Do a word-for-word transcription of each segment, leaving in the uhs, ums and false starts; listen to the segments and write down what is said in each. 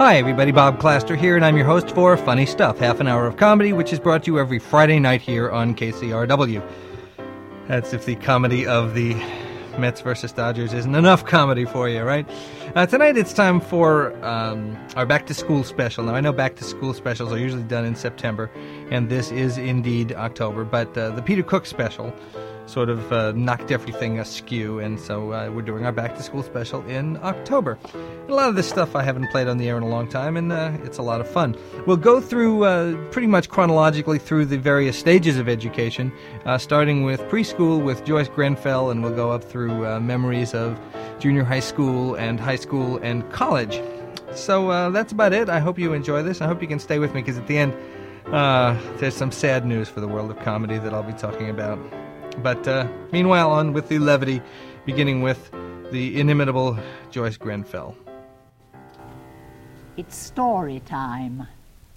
Hi everybody, Bob Claster here, and I'm your host for Funny Stuff, half an hour of comedy, which is brought to you every Friday night here on K C R W. That's if the comedy of the Mets versus Dodgers isn't enough comedy for you, right? Uh, tonight it's time for um, our back-to-school special. Now, I know back-to-school specials are usually done in September, and this is indeed October, but uh, the Peter Cook special sort of uh, knocked everything askew, and so uh, we're doing our back-to-school special in October. And a lot of this stuff I haven't played on the air in a long time, and uh, it's a lot of fun. We'll go through uh, pretty much chronologically through the various stages of education, uh, starting with preschool with Joyce Grenfell, and we'll go up through uh, memories of junior high school and high school and college. So uh, that's about it. I hope you enjoy this. I hope you can stay with me, because at the end, uh, there's some sad news for the world of comedy that I'll be talking about. But uh, meanwhile, on with the levity, beginning with the inimitable Joyce Grenfell. It's story time.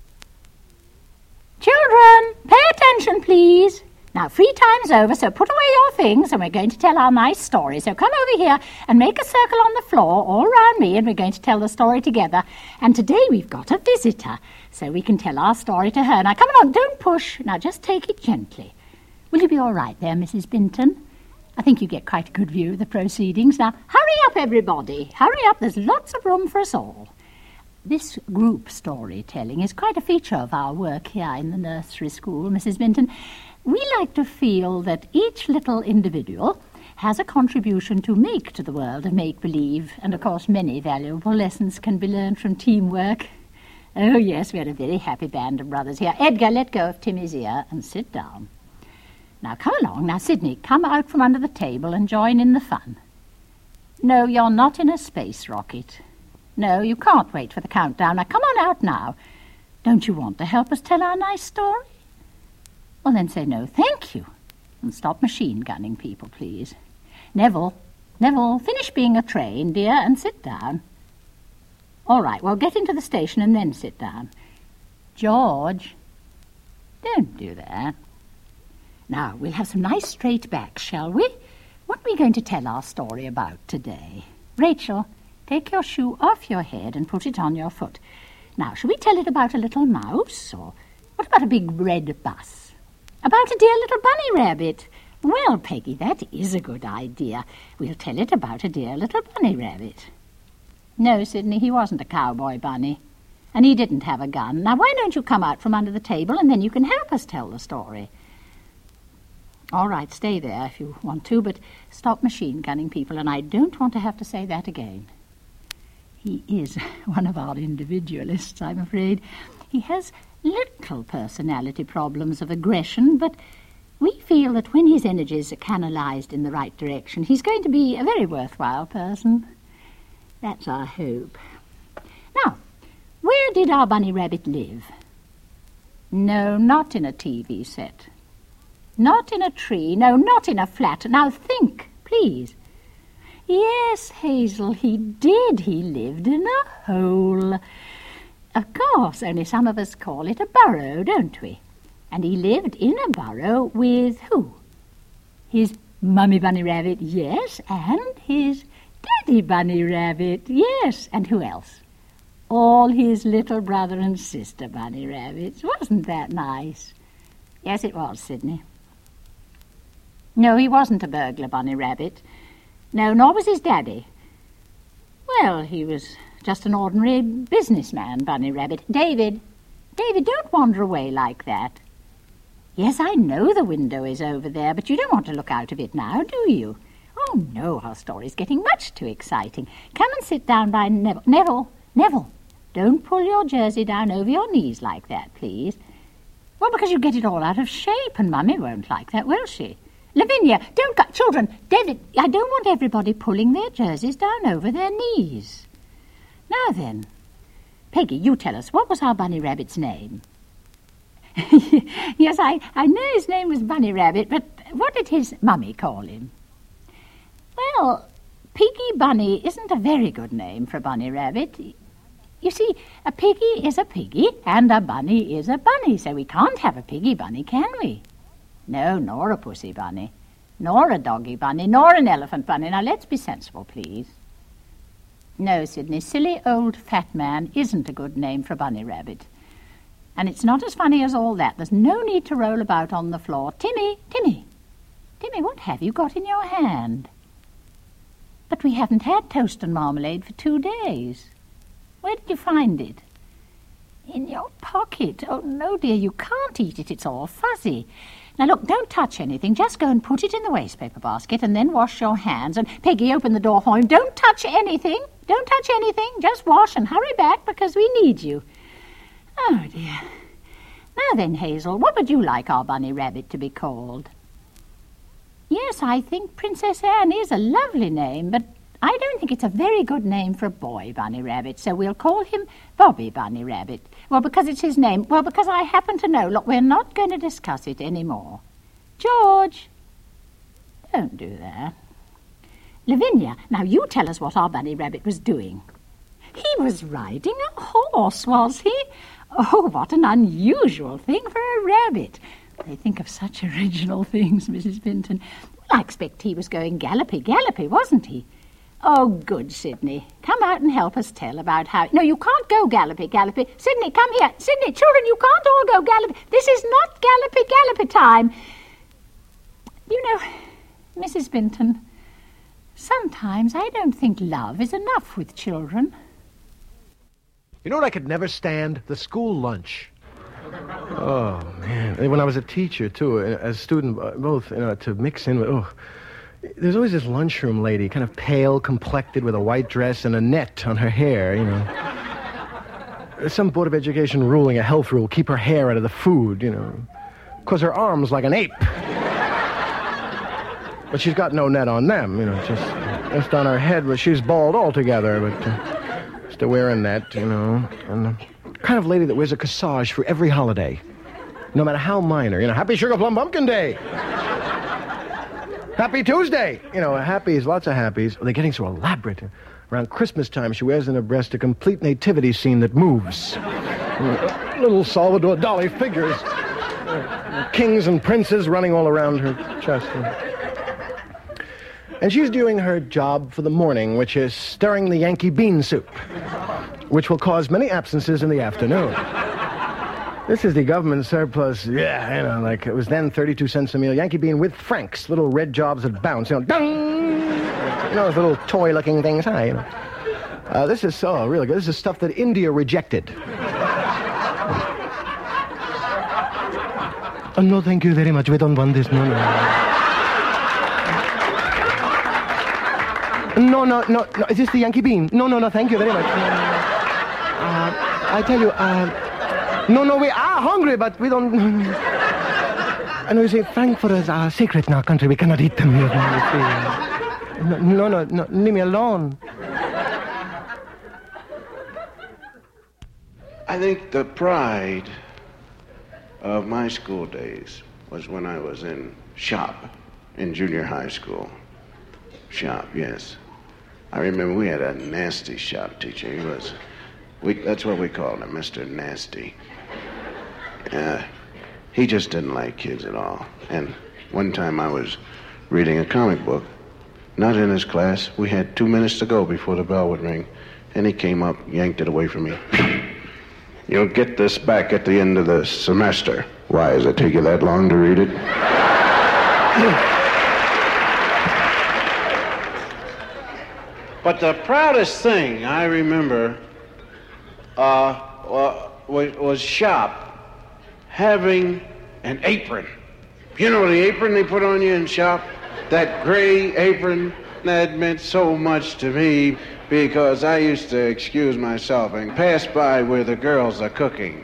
Children, pay attention, please. Now, free time's over, so put away your things, and we're going to tell our nice story. So come over here and make a circle on the floor all around me, and we're going to tell the story together. And today we've got a visitor, so we can tell our story to her. Now, come along, don't push. Now, just take it gently. Will you be all right there, Missus Binton? I think you get quite a good view of the proceedings. Now, hurry up, everybody. Hurry up. There's lots of room for us all. This group storytelling is quite a feature of our work here in the nursery school, Missus Binton. We like to feel that each little individual has a contribution to make to the world of make-believe, and, of course, many valuable lessons can be learned from teamwork. Oh, yes, we're a very happy band of brothers here. Edgar, let go of Timmy's ear and sit down. Now, come along. Now, Sydney, come out from under the table and join in the fun. No, you're not in a space rocket. No, you can't wait for the countdown. Now, come on out now. Don't you want to help us tell our nice story? Well, then say no, thank you. And stop machine gunning people, please. Neville, Neville, finish being a train, dear, and sit down. All right, well, get into the station and then sit down. George, don't do that. Now, we'll have some nice straight backs, shall we? What are we going to tell our story about today? Rachel, take your shoe off your head and put it on your foot. Now, shall we tell it about a little mouse, or what about a big red bus? About a dear little bunny rabbit? Well, Peggy, that is a good idea. We'll tell it about a dear little bunny rabbit. No, Sydney, he wasn't a cowboy bunny, and he didn't have a gun. Now, why don't you come out from under the table, and then you can help us tell the story? All right, stay there if you want to, but stop machine gunning people, and I don't want to have to say that again. He is one of our individualists, I'm afraid. He has little personality problems of aggression, but we feel that when his energies are canalized in the right direction, he's going to be a very worthwhile person. That's our hope. Now, where did our bunny rabbit live? No, not in a T V set. Not in a tree, no, not in a flat. Now think, please. Yes, Hazel, he did. He lived in a hole. Of course, only some of us call it a burrow, don't we? And he lived in a burrow with who? His mummy bunny rabbit, yes, and his daddy bunny rabbit, yes. And who else? All his little brother and sister bunny rabbits. Wasn't that nice? Yes, it was, Sydney. No, he wasn't a burglar bunny rabbit. No, nor was his daddy. Well, he was just an ordinary businessman bunny rabbit. David, David, don't wander away like that. Yes, I know the window is over there, but you don't want to look out of it now, do you? Oh, no, our story's getting much too exciting. Come and sit down by Neville. Neville, Neville, don't pull your jersey down over your knees like that, please. Well, because you get it all out of shape, and Mummy won't like that, will she? Lavinia, don't go. Children, David, I don't want everybody pulling their jerseys down over their knees. Now then, Peggy, you tell us, what was our bunny rabbit's name? Yes, I, I know his name was Bunny Rabbit, but what did his mummy call him? Well, Piggy Bunny isn't a very good name for a bunny rabbit. You see, a piggy is a piggy, and a bunny is a bunny, so we can't have a piggy bunny, can we? No, nor a pussy bunny, nor a doggy bunny, nor an elephant bunny. Now, let's be sensible, please. No, Sidney, silly old fat man isn't a good name for a bunny rabbit. And it's not as funny as all that. There's no need to roll about on the floor. Timmy, Timmy, Timmy, what have you got in your hand? But we haven't had toast and marmalade for two days. Where did you find it? In your pocket. Oh, no, dear, you can't eat it. It's all fuzzy. Now, look, don't touch anything. Just go and put it in the wastepaper basket and then wash your hands. And, Peggy, open the door for him. Don't touch anything. Don't touch anything. Just wash and hurry back because we need you. Oh, dear. Now then, Hazel, what would you like our bunny rabbit to be called? Yes, I think Princess Anne is a lovely name, but I don't think it's a very good name for a boy bunny rabbit, so we'll call him Bobby Bunny Rabbit. Well, because it's his name. Well, because I happen to know. Look, we're not going to discuss it anymore. George, don't do that. Lavinia, now you tell us what our bunny rabbit was doing. He was riding a horse, was he? Oh, what an unusual thing for a rabbit. They think of such original things, Missus Vinton. Well, I expect he was going gallopy-gallopy, wasn't he? Oh, good, Sidney. Come out and help us tell about how... No, you can't go gallopy-gallopy. Sidney, come here. Sidney, children, you can't all go gallopy. This is not gallopy-gallopy time. You know, Missus Vinton, sometimes I don't think love is enough with children. You know what I could never stand? The school lunch. Oh, man. When I was a teacher, too, as a student, both, you know, to mix in with, oh, there's always this lunchroom lady, kind of pale, complected, with a white dress and a net on her hair, you know. There's some Board of Education ruling, a health rule, keep her hair out of the food, you know, because her arm's like an ape. But she's got no net on them, you know, just, just on her head, but she's bald altogether, but uh, still wearing that, you know, and... Uh, kind of lady that wears a corsage for every holiday, no matter how minor. You know, Happy Sugar Plum Pumpkin Day. Happy Tuesday. You know, happies, lots of happies. They're getting so elaborate. Around Christmas time, she wears in her breast a complete nativity scene that moves. Little Salvador Dali figures. Kings and princes running all around her chest. And she's doing her job for the morning, which is stirring the Yankee bean soup, which will cause many absences in the afternoon. This is the government surplus, yeah, you know, like it was then thirty-two cents a meal. Yankee bean with Franks, little red jobs that bounce, you know, ding! You know, those little toy-looking things, hi, you know. Uh, this is so really good. This is stuff that India rejected. Oh, no, thank you very much. We don't want this, no, no. No, no, no, no. Is this the Yankee bean? No, no, no, thank you very much. Uh, I tell you, uh, no, no, we are hungry, but we don't... And we say, frankfurters are secret in our country. We cannot eat them. No, no, no, no, leave me alone. I think the pride of my school days was when I was in shop in junior high school. Shop, yes. I remember we had a nasty shop teacher. He was, we, that's what we called him, Mister Nasty. Uh, he just didn't like kids at all. And one time I was reading a comic book, not in his class. We had two minutes to go before the bell would ring. And he came up, yanked it away from me. You'll get this back at the end of the semester. Why, does it take you that long to read it? But the proudest thing I remember uh, was, was shop having an apron. You know the apron they put on you in shop? That gray apron, that meant so much to me because I used to excuse myself and pass by where the girls are cooking.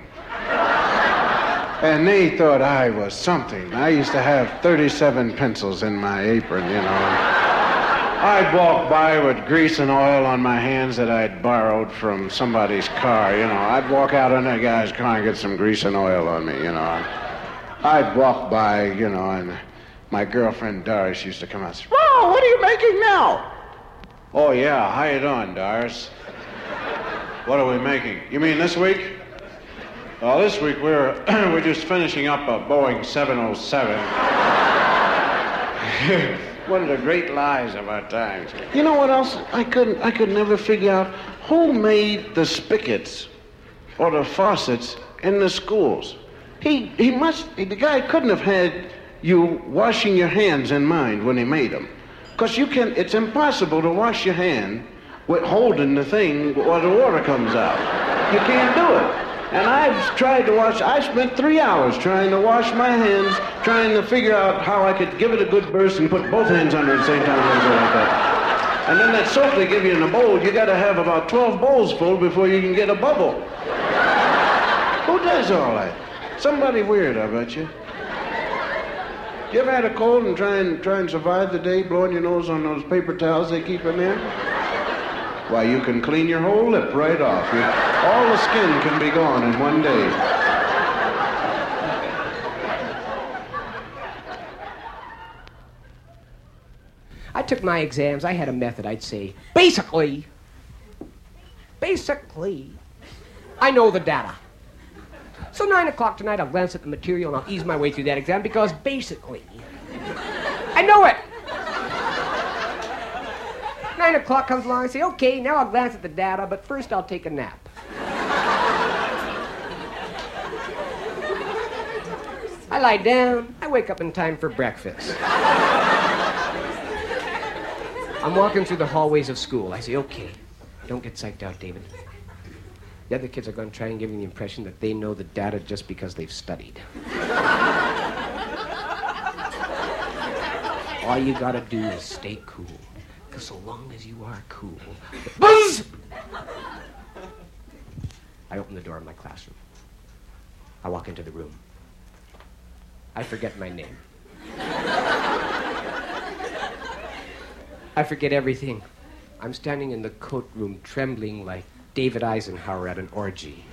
And they thought I was something. I used to have thirty-seven pencils in my apron, you know. I'd walk by with grease and oil on my hands that I'd borrowed from somebody's car, you know. I'd walk out on that guy's car and get some grease and oil on me, you know. I'd walk by, you know, and my girlfriend Doris used to come out and say, "Wow, what are you making now?" "Oh, yeah, how you doing, Doris?" "What are we making?" "You mean this week?" "Well, this week we're, we're just finishing up a Boeing seven oh seven. One of the great lies of our times. You know what else? I couldn't. I could never figure out who made the spigots or the faucets in the schools. He he must. The guy couldn't have had you washing your hands in mind when he made them, because you can. It's impossible to wash your hand with holding the thing while the water comes out. You can't do it. And I've tried to wash, I spent three hours trying to wash my hands, trying to figure out how I could give it a good burst and put both hands under at the same time and go like that. And then that soap they give you in a bowl, you got to have about twelve bowls full before you can get a bubble. Who does all that? Somebody weird, I bet you. You ever had a cold and try and, try and survive the day blowing your nose on those paper towels they keep in there? Why, you can clean your whole lip right off. You, all the skin can be gone in one day. I took my exams. I had a method. I'd say, basically, basically, I know the data. So nine o'clock tonight, I'll glance at the material and I'll ease my way through that exam because basically, I know it. Nine o'clock comes along, I say, okay, now I'll glance at the data, but first I'll take a nap. I lie down, I wake up in time for breakfast. I'm walking through the hallways of school. I say, okay, don't get psyched out, David. The other kids are going to try and give me the impression that they know the data just because they've studied. All you gotta do is stay cool. Because so long as you are cool... Buzz! I open the door of my classroom. I walk into the room. I forget my name. I forget everything. I'm standing in the coat room trembling like David Eisenhower at an orgy.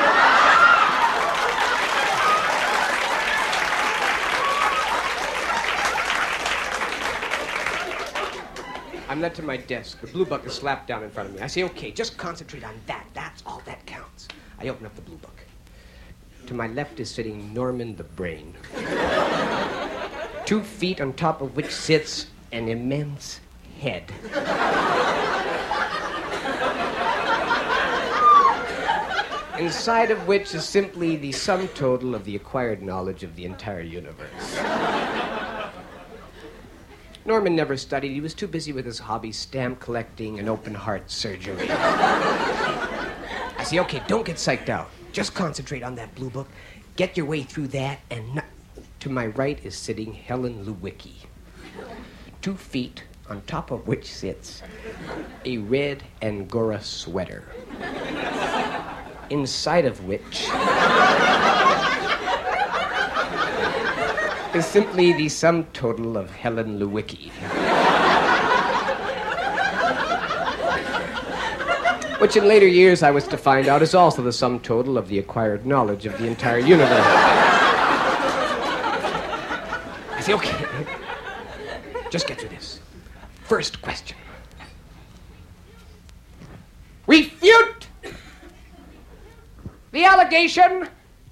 I'm led to my desk. The blue book is slapped down in front of me. I say, okay, just concentrate on that. That's all that counts. I open up the blue book. To my left is sitting Norman the Brain. Two feet on top of which sits an immense head. Inside of which is simply the sum total of the acquired knowledge of the entire universe. Norman never studied. He was too busy with his hobby, stamp collecting and open heart surgery. I say, okay, don't get psyched out. Just concentrate on that blue book. Get your way through that, and not... To my right is sitting Helen Lewicki. Two feet on top of which sits a red Angora sweater. Inside of which is simply the sum total of Helen Lewicki. Which in later years I was to find out is also the sum total of the acquired knowledge of the entire universe. I say, okay, just get through this. First question. Refute the allegation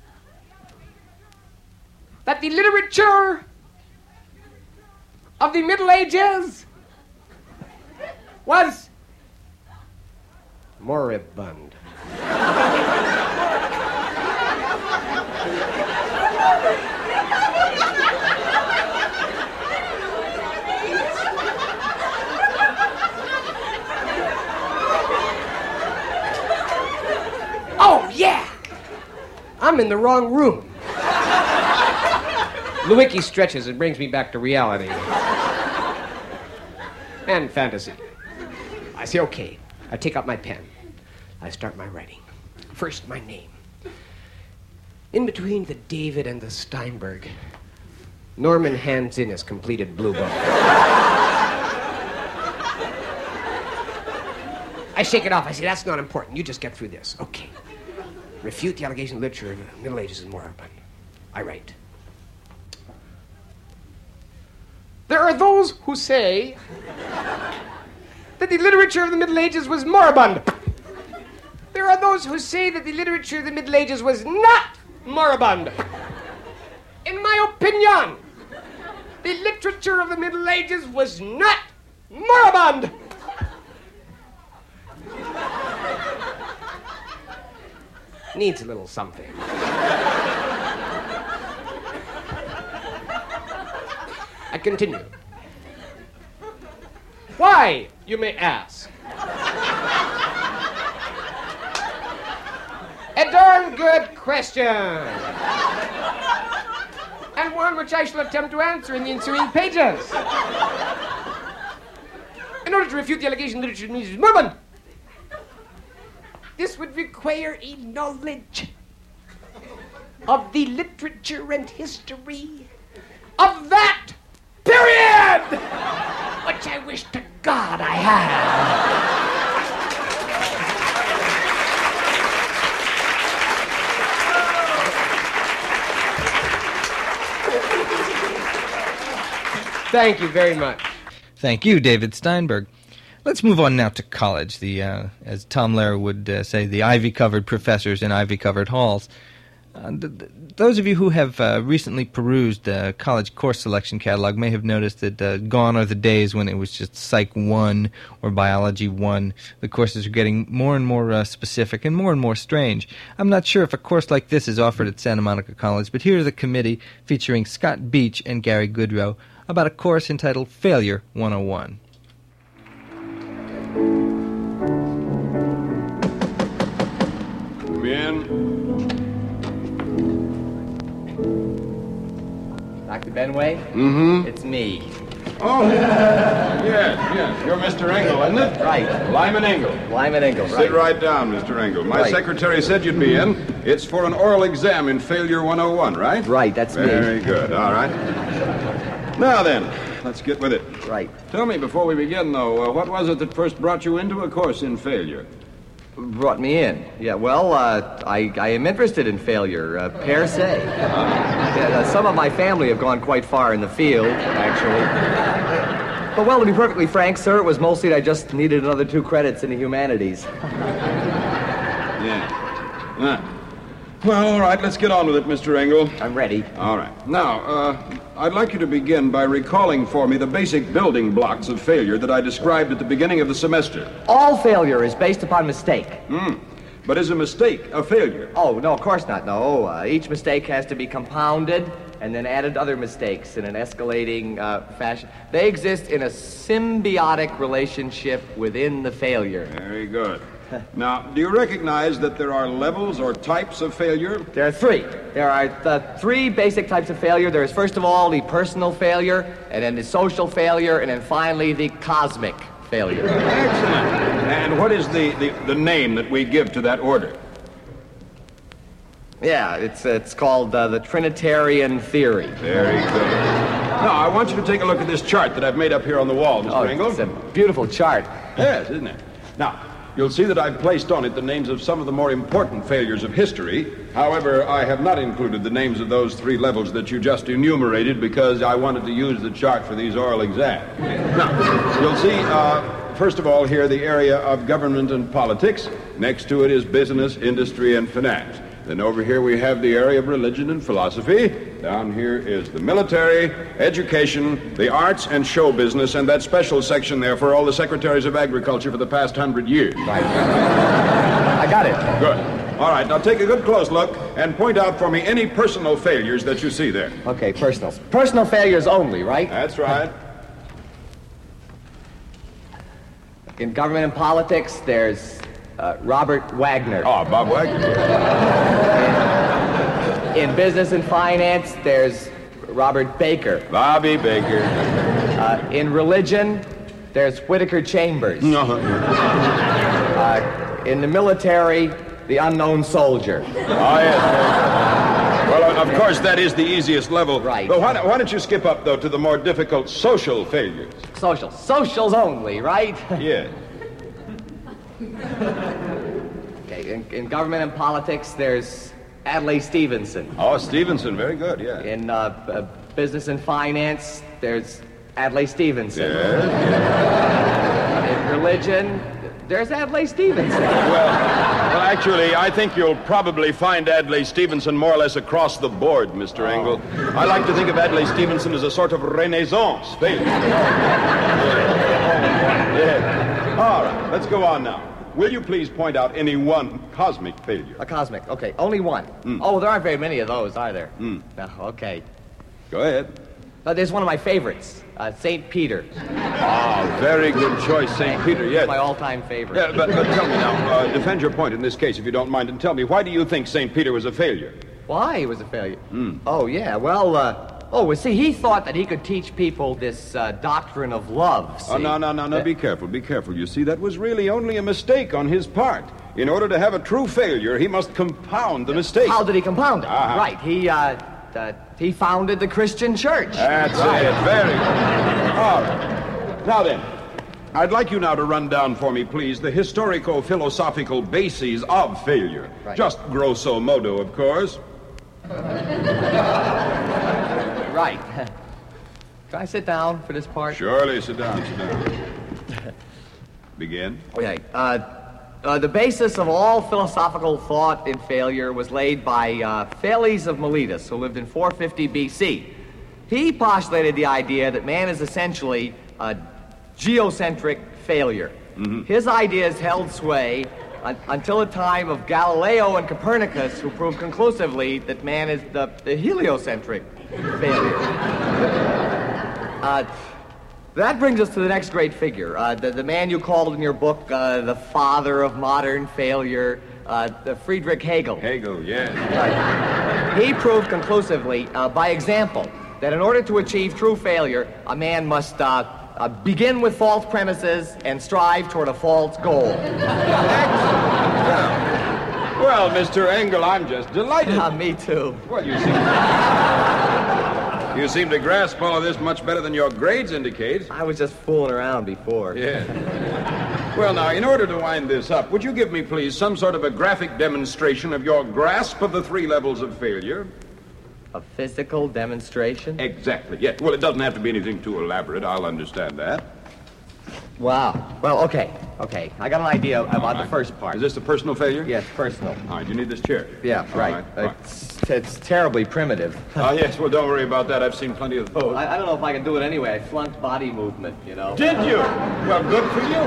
that the literature of the Middle Ages was moribund. Oh, yeah! I'm in the wrong room. Lewicki stretches and brings me back to reality. And fantasy. I say, okay. I take out my pen. I start my writing. First, my name. In between the David and the Steinberg, Norman hands in his completed blue book. I shake it off. I say, that's not important. You just get through this. Okay. Refute the allegation of literature of the Middle Ages is moribund. I write. There are those who say that the literature of the Middle Ages was moribund. There are those who say that the literature of the Middle Ages was not moribund. In my opinion, The literature of the Middle Ages was not moribund. Needs a little something. I continue. Why, you may ask? A darn good question. And one which I shall attempt to answer in the ensuing pages. In order to refute the allegation literature is moribund, this would require a knowledge of the literature and history of that period, which I wish to God I had. Thank you very much. Thank you, David Steinberg. Let's move on now to college, the, uh, as Tom Lehrer would uh, say, the ivy-covered professors in ivy-covered halls. Uh, th- th- those of you who have uh, recently perused the uh, college course selection catalog may have noticed that uh, gone are the days when it was just Psych one or Biology one. The courses are getting more and more uh, specific and more and more strange. I'm not sure if a course like this is offered at Santa Monica College, but here's a committee featuring Scott Beach and Gary Goodrow about a course entitled Failure one oh one. Come in. Doctor Benway? Mm-hmm. It's me. Oh, yes, yes. You're Mister Engel, isn't it? Right. Lyman Engel. Lyman Engel, right. Sit right down, Mister Engel. My Right. secretary said you'd be in. It's for an oral exam in Failure one oh one, right? Right, that's me. Very good. All right. Now then, let's get with it. Right. Tell me, before we begin, though, uh, what was it that first brought you into a course in failure? Brought me in. Yeah, well, uh, I, I am interested in failure, uh, per se. Yeah, uh, some of my family have gone quite far in the field, actually. But, well, to be perfectly frank, sir, it was mostly that I just needed another two credits in the humanities. Yeah. Ah. Well, all right, let's get on with it, Mister Engel. I'm ready. All right. Now, uh, I'd like you to begin by recalling for me the basic building blocks of failure that I described at the beginning of the semester. All failure is based upon mistake. Hmm. But is a mistake a failure? Oh, no, of course not, no. Uh, each mistake has to be compounded and then added to other mistakes in an escalating uh, fashion. They exist in a symbiotic relationship within the failure. Very good. Now, do you recognize that there are levels or types of failure? There are three. There are the three basic types of failure. There is, first of all, the personal failure, and then the social failure, and then finally the cosmic failure. Excellent. And what is the, the, the name that we give to that order? Yeah, it's it's called uh, the Trinitarian theory. Very good. Now, I want you to take a look at this chart that I've made up here on the wall, Mister Oh, Engel. it's a beautiful chart. Yes, isn't it? Now, you'll see that I've placed on it the names of some of the more important failures of history. However, I have not included the names of those three levels that you just enumerated because I wanted to use the chart for these oral exams. Now, you'll see, uh, first of all, here the area of government and politics. Next to it is business, industry, and finance. Then over here we have the area of religion and philosophy. Down here is the military, education, the arts, and show business, and that special section there for all the secretaries of agriculture for the past hundred years. Right. I got it. Good. All right, now take a good close look and point out for me any personal failures that you see there. Okay, personal. Personal failures only, right? That's right. In government and politics, there's uh, Robert Wagner. Oh, Bob Wagner. In, in business and finance, there's Robert Baker. Bobby Baker. Uh, in religion, there's Whittaker Chambers. No. Uh, in the military, the unknown soldier. Oh, yes. Well, of course, that is the easiest level. Right. But why, why don't you skip up, though, to the more difficult social failures? Social. Socials only, right? Yes. Okay, in, in government and politics, there's Adlai Stevenson. Oh, Stevenson, very good, yeah. In uh, uh, business and finance, there's Adlai Stevenson. Yes. In religion, there's Adlai Stevenson. Well, well, actually, I think you'll probably find Adlai Stevenson more or less across the board, Mister Oh. Engel. I like to think of Adlai Stevenson as a sort of Renaissance failure. Yeah. All right, let's go on now. Will you please point out any one cosmic failure? A cosmic, okay. Only one. Mm. Oh, there aren't very many of those, are there? Mm. No, okay. Go ahead. Uh, there's one of my favorites, uh, Saint Peter. Ah, very good choice, Saint Peter, yes. My all-time favorite. Yeah, but, but tell me now, uh, defend your point in this case, if you don't mind, and tell me, why do you think Saint Peter was a failure? Why he was a failure? Mm. Oh, yeah, well, uh... Oh, well, see, he thought that he could teach people this uh, doctrine of love, see? Oh, no, no, no, no, Uh, be careful, be careful. You see, that was really only a mistake on his part. In order to have a true failure, he must compound the mistake. How did he compound it? Uh-huh. Right, he, uh, uh, he founded the Christian church. That's right. it, very good. All right. Now then, I'd like you now to run down for me, please, the historico-philosophical bases of failure. Right. Just grosso modo, of course. Right. Can I sit down for this part? Surely, sit down, sit down. Begin. Okay. Uh, uh, the basis of all philosophical thought in failure was laid by uh, Thales of Miletus, who lived in four fifty B C. He postulated the idea that man is essentially a geocentric failure. Mm-hmm. His ideas held sway un- until the time of Galileo and Copernicus, who proved conclusively that man is the, the heliocentric failure. Uh, that brings us to the next great figure, uh, the, the man you called in your book uh, the father of modern failure, uh, the Friedrich Hegel. Hegel, yes. Right. He proved conclusively, uh, by example, that in order to achieve true failure, a man must uh, uh, begin with false premises and strive toward a false goal. Well, Mister Engel, I'm just delighted. Uh, me too. Well, you seem... You seem to grasp all of this much better than your grades indicate. I was just fooling around before. Yeah. Well, now, in order to wind this up, would you give me, please, some sort of a graphic demonstration of your grasp of the three levels of failure? A physical demonstration? Exactly, yes. Well, it doesn't have to be anything too elaborate. I'll understand that. Wow. Well, okay, okay. I got an idea about right. the first part. Is this the personal failure? Yes, personal. All right, you need this chair. Yeah, All right. right, fine. It's, it's terribly primitive. Ah, yes, well, don't worry about that. I've seen plenty of those. I, I don't know if I can do it anyway. I flunked body movement, you know. Did you? Well, good for you.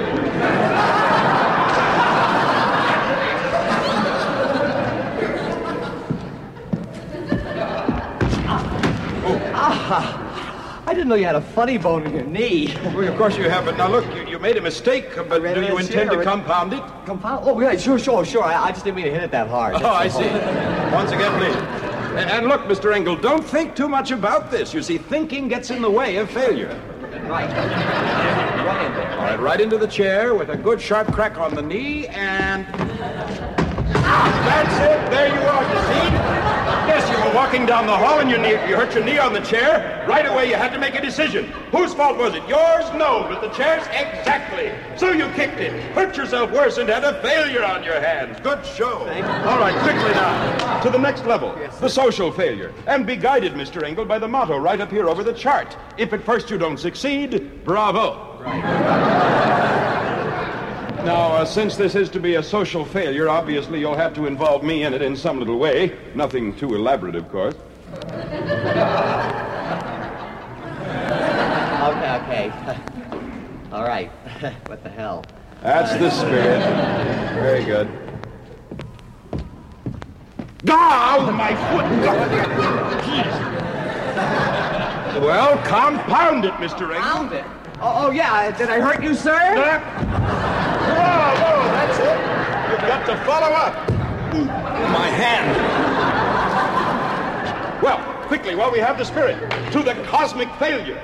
Ah, I didn't know you had a funny bone in your knee. Well, of course you have, but now look, you, you made a mistake, but do you intend to compound it? Compound? Oh, yeah, sure, sure, sure. I, I just didn't mean to hit it that hard. Oh, I see. Once again, please. And, and look, Mister Engel, don't think too much about this. You see, thinking gets in the way of failure. Right. Right in there. All right, right into the chair with a good sharp crack on the knee, and... That's it. There you are, you see? Yes, you were walking down the hall and your knee, you hurt your knee on the chair. Right away, you had to make a decision. Whose fault was it? Yours? No. But the chair's? Exactly. So you kicked it, hurt yourself worse, and had a failure on your hands. Good show. All right, quickly now. To the next level, yes, the social failure. And be guided, Mister Engel, by the motto right up here over the chart. If at first you don't succeed, bravo. Right. Now, uh, since this is to be a social failure, obviously you'll have to involve me in it in some little way. Nothing too elaborate, of course. Okay, okay. All right. What the hell? That's the spirit. Very good. Oh, my foot! Well, compound it, Mister Engel. Compound it? Oh, oh, yeah. Did I hurt you, sir? Uh, Bravo, that's it. You've got to follow up. Ooh, my hand. Well, quickly, while we have the spirit, to the cosmic failure.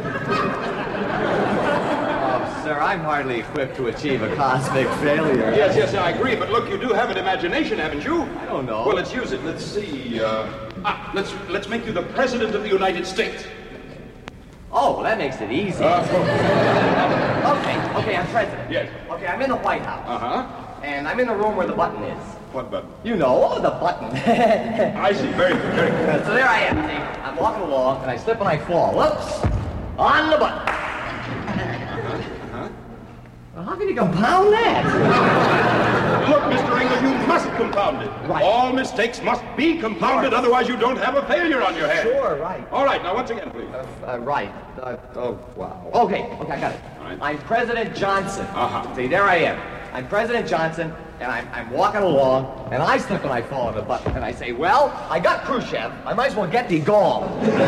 Oh, sir, I'm hardly equipped to achieve a cosmic failure. Yes, yes, I agree, but look, you do have an imagination, haven't you? I don't know. Well, let's use it. Let's see. Uh, ah, let's let's make you the President of the United States. Oh, well, that makes it easy. Uh, okay, okay, I'm president. Yes. Okay, I'm in the White House. Uh-huh. And I'm in the room where the button is. What button? You know, oh, the button. I see. Very good, very good. So there I am. See, I'm walking along, and I slip and I fall. Whoops! On the button. Uh-huh. Uh-huh. can you compound that? Look, Mister Engel, you must compound it. Right. All mistakes must be compounded, otherwise you don't have a failure on your hands. Sure, right. All right, now once again, please. Uh, uh, right. Uh, oh, wow. Okay, okay, I got it. All right. I'm President Johnson. Uh-huh. See, there I am. I'm President Johnson, and I'm, I'm walking along, and I slip and I fall on the button, and I say, well, I got Khrushchev. I might as well get the gong.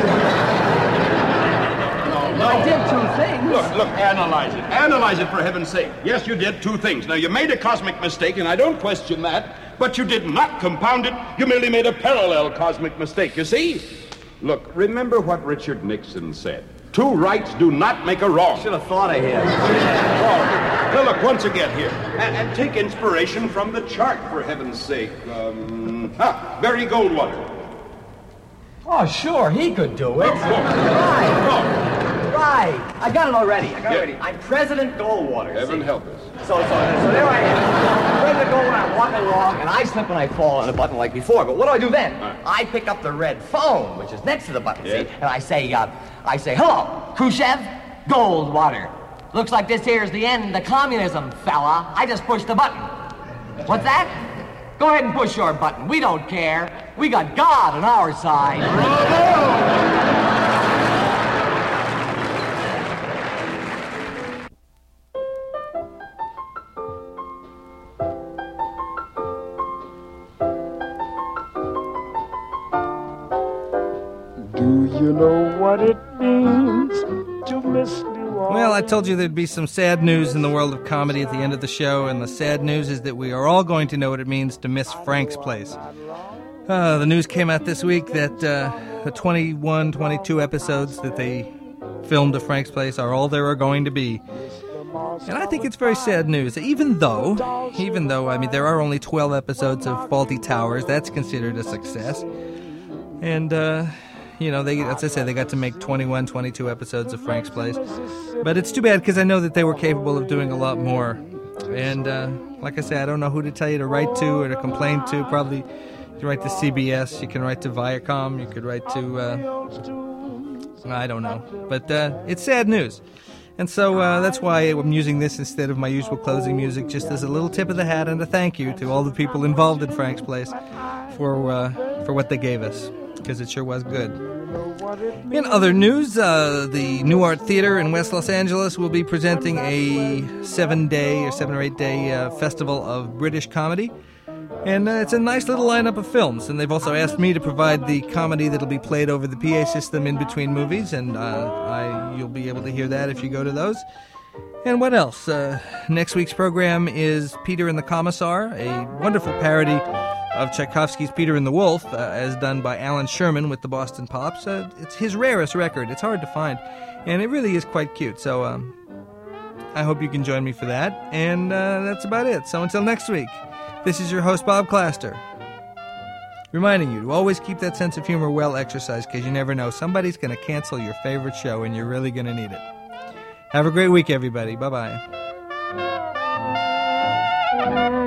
No, no. I did two things. Look, look, analyze it. Analyze it, for heaven's sake. Yes, you did two things. Now, you made a cosmic mistake, and I don't question that, but you did not compound it. You merely made a parallel cosmic mistake, you see? Look, remember what Richard Nixon said. Two rights do not make a wrong. Should have thought of him. Oh. Now, look, once again here, and, and take inspiration from the chart, for heaven's sake. Um, ah, Barry Goldwater. Oh, sure, he could do it. Of course. Right. Oh, Right. I got it already. I got Yeah. it already. I'm President Goldwater. heaven see? help us. So, so, so there I am. President Goldwater, I'm walking along, and I slip and I fall on a button like before. But what do I do then? Right. I pick up the red phone, which is next to the button, Yeah. see? And I say, uh, I say, hello, Khrushchev, Goldwater. Looks like this here's the end of communism, fella. I just pushed the button. What's that? Go ahead and push your button. We don't care. We got God on our side. Do you know what it means to miss New Orleans? Well, I told you there'd be some sad news in the world of comedy at the end of the show, and the sad news is that we are all going to know what it means to miss Frank's Place. Uh, the news came out this week that uh, the twenty-one, twenty-two episodes that they filmed of Frank's Place are all there are going to be. And I think it's very sad news, even though, even though, I mean, there are only twelve episodes of Faulty Towers. That's considered a success. And, uh... You know, they, as I said, they got to make twenty-one, twenty-two episodes of Frank's Place. But it's too bad because I know that they were capable of doing a lot more. And uh, like I say, I don't know who to tell you to write to or to complain to. Probably you can write to C B S, you can write to Viacom, you could write to, uh, I don't know. But uh, it's sad news. And so uh, that's why I'm using this instead of my usual closing music, just as a little tip of the hat and a thank you to all the people involved in Frank's Place for, uh, for what they gave us. Because it sure was good. In other news, uh, the New Art Theater in West Los Angeles will be presenting a seven-day or seven or eight-day uh, festival of British comedy. And uh, it's a nice little lineup of films. And they've also asked me to provide the comedy that'll be played over the P A system in between movies. And uh, I, you'll be able to hear that if you go to those. And what else? Uh, next week's program is Peter and the Commissar, a wonderful parody of Tchaikovsky's Peter and the Wolf, uh, as done by Alan Sherman with the Boston Pops. Uh, it's his rarest record. It's hard to find, and it really is quite cute. So um, I hope you can join me for that, and uh, that's about it. So until next week, this is your host, Bob Claster, reminding you to always keep that sense of humor well exercised, because you never know. Somebody's going to cancel your favorite show, and you're really going to need it. Have a great week, everybody. Bye-bye.